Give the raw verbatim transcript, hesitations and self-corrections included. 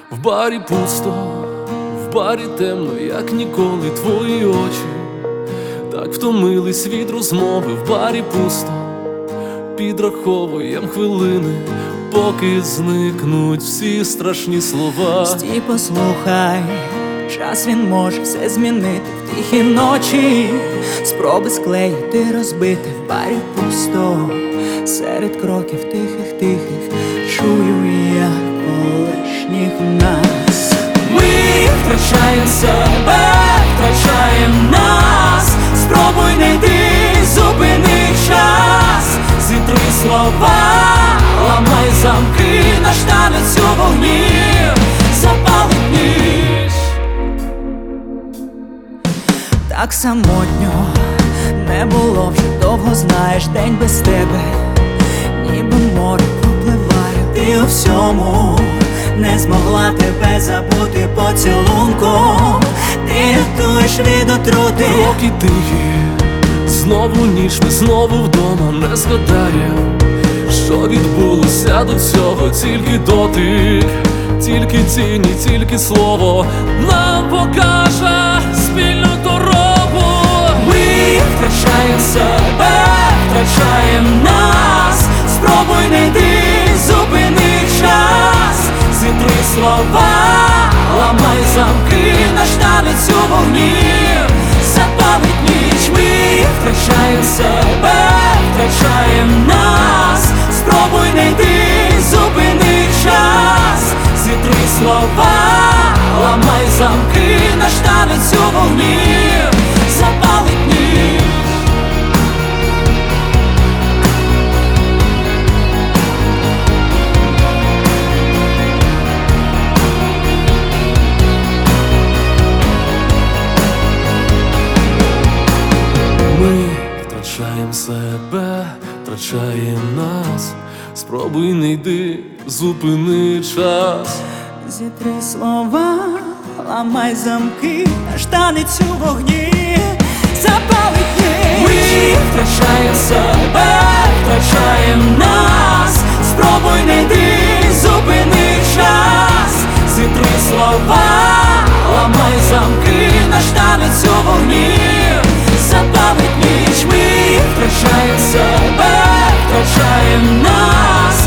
В барі пусто, в барі темно, як ніколи. Твої очі так втомились від розмови. В барі пусто, підраховуєм хвилини, поки зникнуть всі страшні слова. Стій, послухай, час він може все змінити. В тихі ночі спроби склеїти, розбити. В барі пусто, серед кроків тихих-тихих чую я колишніх нас. Ми втрачаєм себе, втрачаєм нас. Спробуй не йди, зупини час. Зітри слова, ламай замки, наш танець у вогні запалить ніч. Так самотньо не було вже довго, знаєш, день без тебе ніби море пропливає. Ти у всьому не змогла тебе забути поцілунком. Ти рятуєш від отрути. Роки тихі, знову ніч, ми знову вдома. Не згадаєм, що відбулося до цього. Тільки дотик, тільки тіні, тільки слово нам покаже спільну дорогу. Ми втрачаєм себе, втрачаєм нас. Спробуй не йди, зупини час. Зітри слова, ламай замки, наш танець у вогні запалить ніч. Ми втрачаєм себе, втрачаєм нас. Спробуй не йди, зупини час. Зітри слова, ламай замки, наш танець у вогні запалить ніч. Ми втрачаєм себе, втрачаєм нас. Спробуй не йди, зупини час. Зітри слова, ламай замки, наш танець у вогні запалить ніч. Ми втрачаєм себе, втрачаєм нас. Спробуй не йди, зупини час. Зітри слова, ламай замки, наш танець у вогні запалить ніч. Ми втрачаєм себе, втрачаєм нас.